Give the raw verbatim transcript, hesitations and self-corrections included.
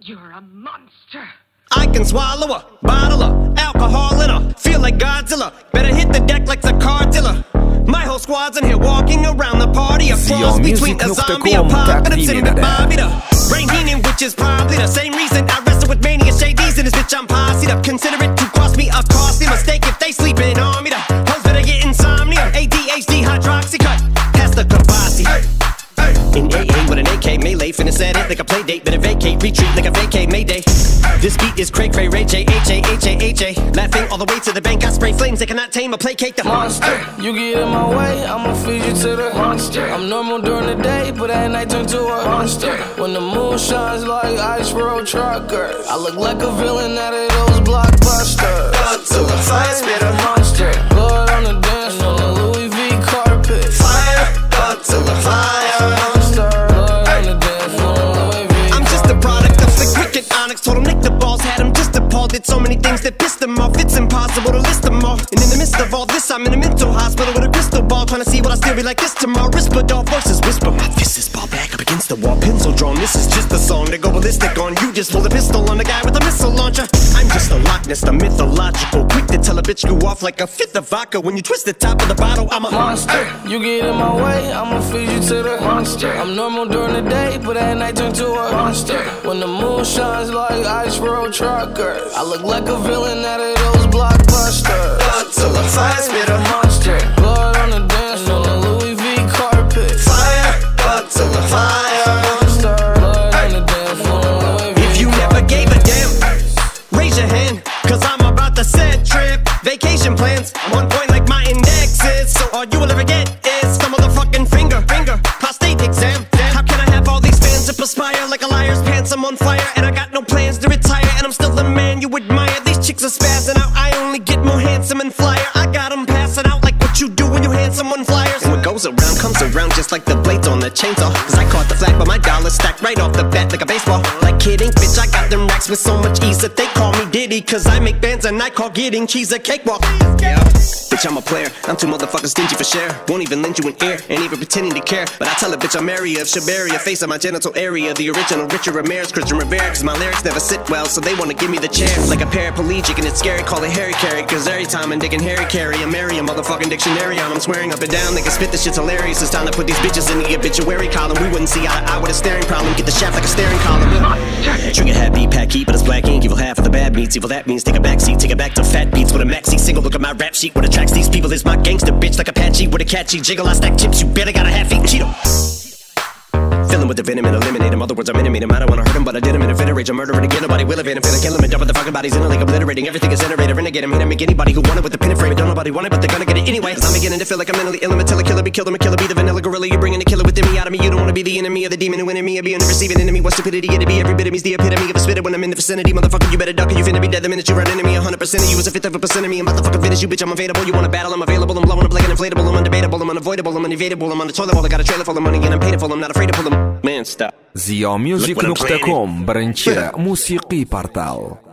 You're a monster. I can swallow a bottle of alcohol in her. Feel like Godzilla. Better hit the deck like the car dealer. My whole squad's in here walking around the party. A cross between a zombie apocalypse and the Bobby the Rain meaning, which is probably the same reason I wrestle with mania shades in this bitch. I'm posseed up. Consider it to cost me a costly mistake if they sleeping on me. The hoes better get insomnia. A D H D hydroxy cut. Pass the Kabasi. In A A with an A K melee, finna set it like a play date. Better vacate, retreat like a vacate Mayday. This beat is cray cray, Ray J, H A, H A, H A. Laughing all the way to the bank, I spray flames. They cannot tame or placate the monster. You get in my way, I'ma feed you to the monster. I'm normal during the day, but at night turn to a monster. When the moon shines like ice road truckers, I look like a villain out of those blockbusters. Blood to the fire, spit a monster. Blood on the dance floor, the Louis V carpet. Fire, blood to the fire. Told him lick the balls, had him just appalled. Did so many things that pissed him off. It's impossible to list them all. And in the midst of all this, I'm in a mental hospital with a crystal ball, trying to see what I still be like this tomorrow. Whisper dog voices whisper. My fist is ball back up against the wall, pencil drawn. This is just a song to go ballistic on. You just pull a pistol on the guy with a missile launcher. I'm just a Loch Ness, the mythological. Quick to tell a bitch you off like a fifth of vodka. When you twist the top of the bottle, I'm a monster. You get in my way, I'ma feed you to the monster. I'm normal during the day, but at night turn to a monster. When the moon shines like ice road truckers, I look like a villain out of those blockbusters. Blood to the fire, spit a monster. Blood on the dance floor, the Louis V carpet. Fire, blood to the fire. Monster. Blood on the dance floor, Louis V. If you never gave a damn, raise your hand, cause I'm about to set trip. Vacation plans, on point like my index is. So all you will ever get is some motherfucking finger, finger, prostate exam. How can I have all these fans that perspire like a liar's pants? I'm on fire and I got no plans to retire, and I'm still the man you admire. These chicks are spazzing out, I only get more handsome and flyer. I got them passing out like what you do when you hand someone flyers. And what goes around comes around just like the blades on the chainsaw. Cause I caught the flag but my dollar stacked right off the bat like a baseball. Like kidding, bitch, I got them racks with so much ease that they call me Diddy. Cause I make bands and I call getting cheese a cakewalk. Yeah, bitch, I'm a player, I'm too motherfucking stingy for share. Won't even lend you an ear, ain't even pretending to care. But I tell a bitch I'm area of Shabaria, face of my genital area. The original Richard Ramirez, Christian Rivera. Cause my lyrics never sit well, so they wanna give me the chair. Like a paraplegic and it's scary, call it Harry Carry. Cause every time I'm digging Harry Carry, I'm marry a motherfucking dictionary on. I'm swearing up and down, they can spit this shit's hilarious. It's time to put these bitches in the obituary column. We wouldn't see eye to eye with a staring problem. Get the shaft like a staring column. Trigger happy, pack heat, but it's black ink. Evil half of the bad meats. Evil that means take a backseat, take it back to fat beats with a maxi single. Look at my rap sheet, what attracts these people is my gangster bitch like Apache with a catchy jiggle. I stack chips, you better got a half-eaten Cheeto. Fill him with the venom and eliminate him. Other words, I'm intimate him. I don't wanna hurt him, but I did him in a fit of rage. I murder it again, nobody will evade him. Finna kill him and dump the fucking bodies in a lake, obliterating everything is iterator. Renegade him, hit him, make anybody who want it with the pin and frame. Don't nobody want it, but they're gonna get it anyway. Cause I'm beginning to feel like I'm mentally ill. I'm a killer, be killed, I'm a killer, be the vanilla gorilla. You're bringing the killer within me out of me. You don't wanna be the enemy of the demon who in me. Or be in the receiving enemy. What stupidity it'd be. Every bit of me's the epitome of a spitter when I'm in the vicinity. Motherfucker, you better duck or you finna be dead the minute you run into me. A hundred percent of you is a fifth of a percent of me. I'm about to fucking finish you, bitch. I'm available. You wanna battle? I'm available. I'm blowing up like an inflatable. I'm undebatable. I'm unavoidable. I'm unevadable. I'm on the toilet bowl. I got a trailer full of money and I'm paid for. I'm not afraid to pull them. Man, stop. Zio Music dot com برنامج موسيقي بورتال.